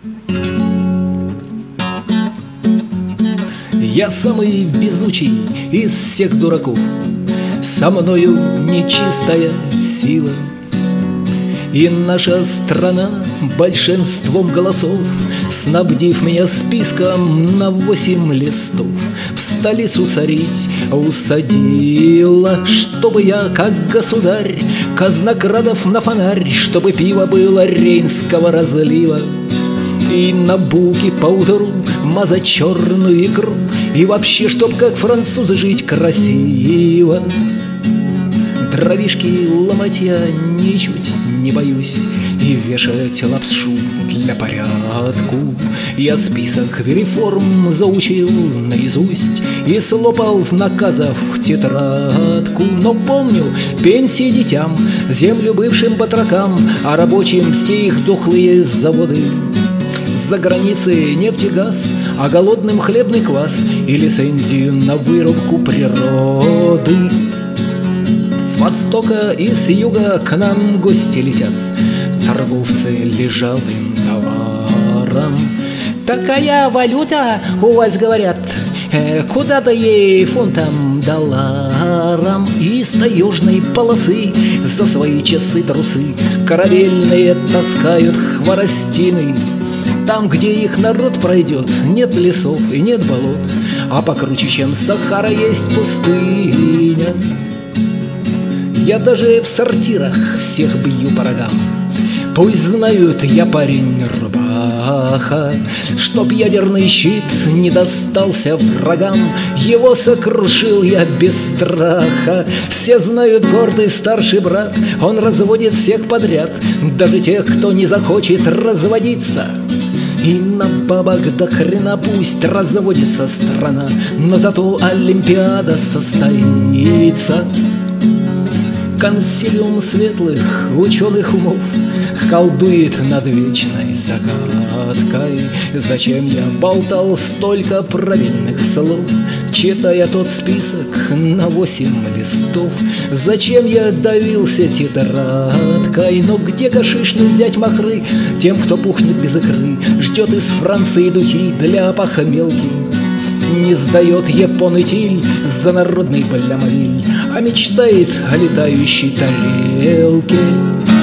Я самый везучий из всех дураков, со мною нечистая сила. И наша страна большинством голосов, снабдив меня списком на 8 листов, в столицу царить усадила, чтобы я, как государь, казнокрадов на фонарь, чтобы пиво было рейнского разлива, и на булки поутру мазать черную икру, и вообще, чтоб как французы жить красиво. Дровишки ломать я ничуть не боюсь, и вешать лапшу для порядку. Я список реформ заучил наизусть и слопал с наказов тетрадку. Но помню пенсии детям, землю бывшим батракам, а рабочим все их дохлые заводы. За границей нефть и газ, а голодным хлебный квас и лицензию на вырубку природы. С востока и с юга к нам гости летят, торговцы лежалым товаром. Такая валюта у вас, говорят, куда-то ей фунтам долларам. И с таежной полосы за свои часы трусы корабельные таскают хворостины. Там, где их народ пройдет, нет лесов и нет болот, а покруче, чем Сахара, есть пустыня. Я даже в сортирах всех бью по рогам. Пусть знают, я парень рубаха, чтоб ядерный щит не достался врагам. Его сокрушил я без страха. Все знают, гордый старший брат, он разводит всех подряд, даже тех, кто не захочет разводиться. И на бабах до хрена пусть разводится страна, но зато Олимпиада состоится. Консилиум светлых ученых умов колдует над вечной загадкой. Зачем я болтал столько правильных слов, читая тот список на 8 листов? Зачем я давился тетрадкой? Но где гашишный взять махры тем, кто пухнет без икры, ждет из Франции духи для похмелки? Не сдает япон и тиль за народный блямовиль, а мечтает о летающей тарелке.